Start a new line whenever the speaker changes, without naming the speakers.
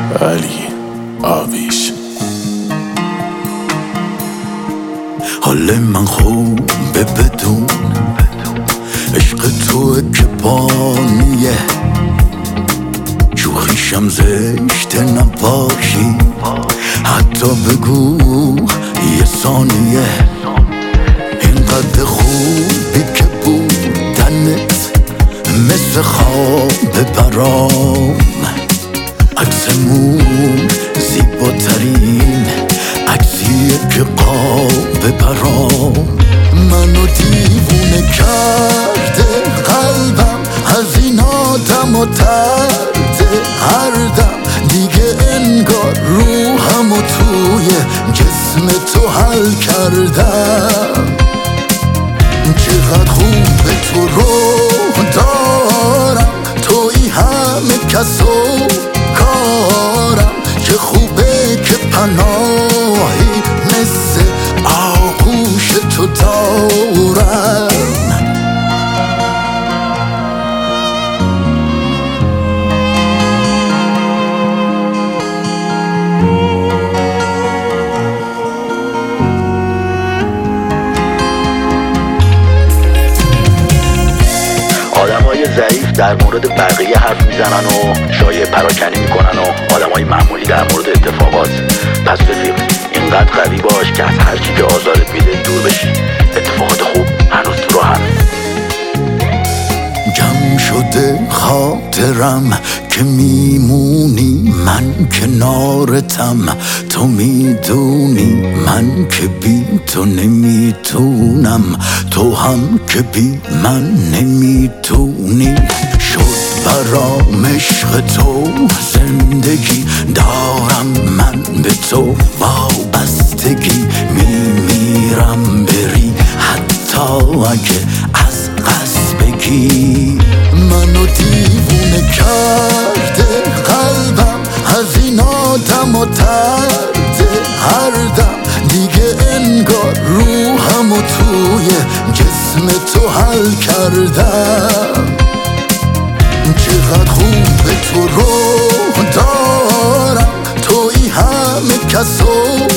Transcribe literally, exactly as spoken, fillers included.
علی آویش.
حال من خوبه بدون عشق توه که بانیه، شوخیشم زشته نباشی حتی بگو یه ثانیه. اینقدر خوبی که بودنت مثل خواب برام، عکسمون زیباترین عکسیه که قاب برام. منو دیوونه کرده قلبم از این آدم و ترده هر دم دیگه، انگار روحم و توی جسم تو حل کردم. چقدر خوبه تو رو دارم، توی همه کس و کارم. چه خوبه که پناهی مثل آغوش تو دارم.
آدمای ضعیف در مورد بقیه حرف میزنن و شایعه پراکنی میکنن و آدمای معمولی در مورد اتفاقات. پس رفیق اینقدر قوی باش که از هر چی که آزارت میده دور بشی. اتفاقات خوب هنوز تو راه هم.
جمع شده خاطرم که میمونی، من کنارتم. تو میدونی من که بی تو نمیتونم، تو هم که بی من نمیتونی. شد برام عشق تو زندگی، دارم من به تو وابستگی. میمیرم بری حتی اگه از قصد بگی. منو دیوونه کرده قلبم از این آدم و ترده هر دم دیگه، انگار روحم و توی جسم تو حل کردم. چقدر خوبه تو رو دارم، توی همه کس و